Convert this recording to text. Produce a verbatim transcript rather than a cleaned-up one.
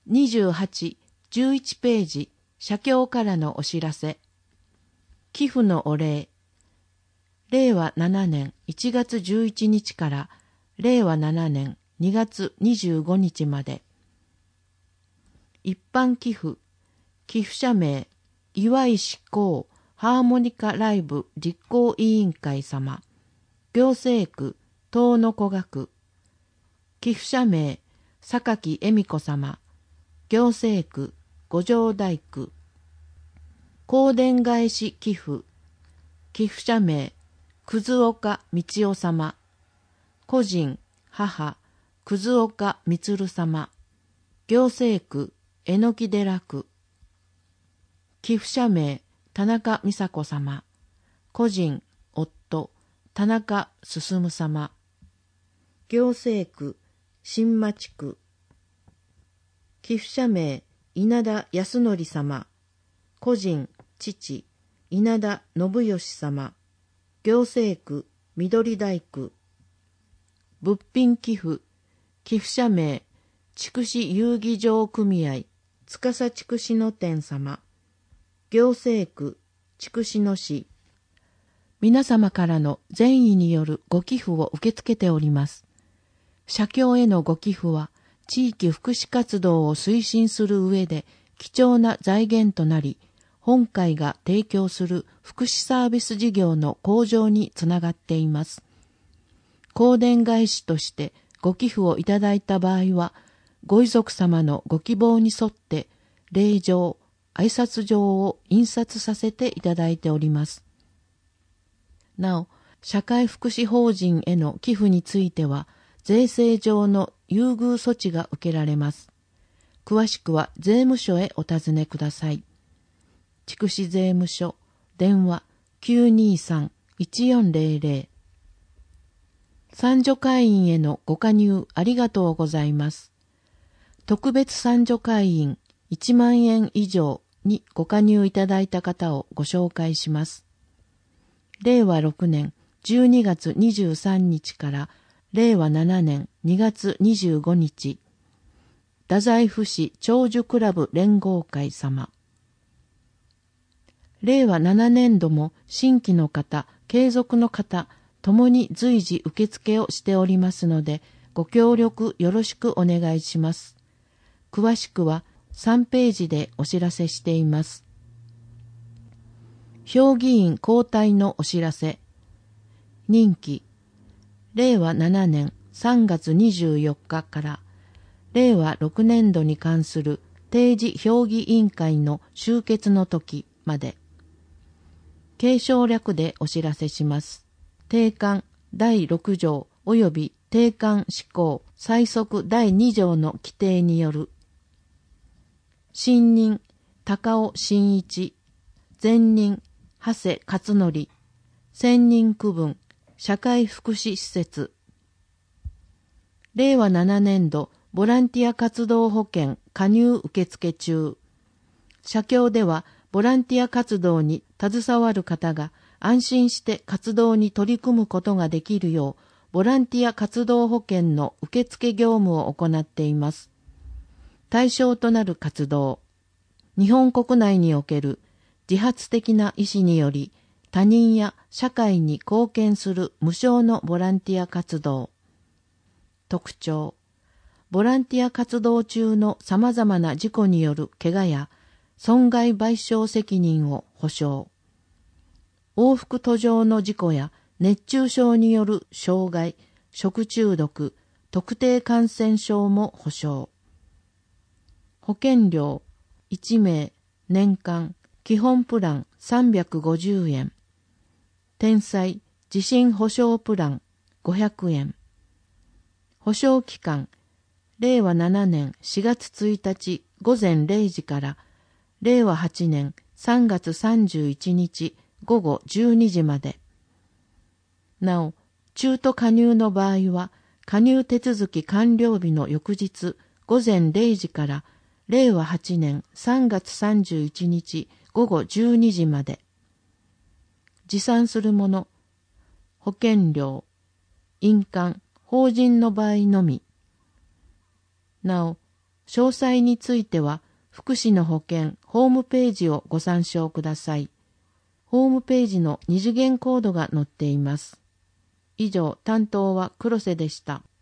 にじゅうはち、じゅういちページ、社協からのお知らせ。寄付のお礼。れいわななねんいちがつじゅういちにちかられいわななねんにがつにじゅうごにちまで。一般寄付。寄付者名、岩井志功ハーモニカライブ実行委員会様。行政区、東野古学。寄付者名、榊恵美子様。行政区、五条大区。香典返し寄付。寄付者名、葛岡道夫様。個人、母、葛岡充様。行政区、榎木寺区。寄付者名、田中美佐子様。個人、夫、田中進様。行政区、新町区。寄付者名、稲田康則様。個人、父、稲田信義様。行政区、緑台区。物品寄付。寄付者名、筑紫遊技場組合、司筑紫野店様。行政区、筑紫野市。皆様からの善意によるご寄付を受け付けております。社協へのご寄付は、地域福祉活動を推進する上で貴重な財源となり、本会が提供する福祉サービス事業の向上につながっています。香典返しとしてご寄付をいただいた場合は、ご遺族様のご希望に沿って礼状、挨拶状を印刷させていただいております。なお、社会福祉法人への寄付については、税制上の優遇措置が受けられます。詳しくは税務署へお尋ねください。筑紫税務署、電話 きゅうにさんいちよんぜろぜろ。参助会員へのご加入ありがとうございます。特別参助会員いちまんえん以上にご加入いただいた方をご紹介します。れいわろくねんじゅうにがつにじゅうさんにちかられいわななねんにがつにじゅうごにち、太宰府市長寿クラブ連合会様。れいわななねんども新規の方、継続の方、ともに随時受付をしておりますので、ご協力よろしくお願いします。詳しくはさんページでお知らせしています。評議員交代のお知らせ。任期、れいわななねんさんがつにじゅうよっかかられいわろくねんどに関する定時評議委員会の終結の時まで。継承略でお知らせします。定款だいろくじょう及び定款施行細則だいにじょうの規定による。新任、高尾真一。前任、長谷勝則。専任区分、社会福祉施設。れいわななねんどボランティア活動保険加入受付中。社協ではボランティア活動に携わる方が安心して活動に取り組むことができるよう、ボランティア活動保険の受付業務を行っています。対象となる活動。日本国内における自発的な意思により他人や社会に貢献する無償のボランティア活動。特徴。ボランティア活動中の様々な事故による怪我や損害賠償責任を保障。往復途上の事故や熱中症による傷害、食中毒、特定感染症も保障。保険料いちめい年間基本プランさんびゃくごじゅうえん。天災地震保障プランごひゃくえん。保証期間れいわななねんしがつついたちごぜんれいじかられいわはちねんさんがつさんじゅういちにちごごじゅうにじまで。なお、中途加入の場合は、加入手続き完了日の翌日ごぜんれいじかられいわはちねんさんがつさんじゅういちにちごごじゅうにじまで。持参するもの、保険料、印鑑、法人の場合のみ。なお、 詳細については、福祉の保険ホームページをご参照ください。ホームページの二次元コードが載っています。以上、担当は黒瀬でした。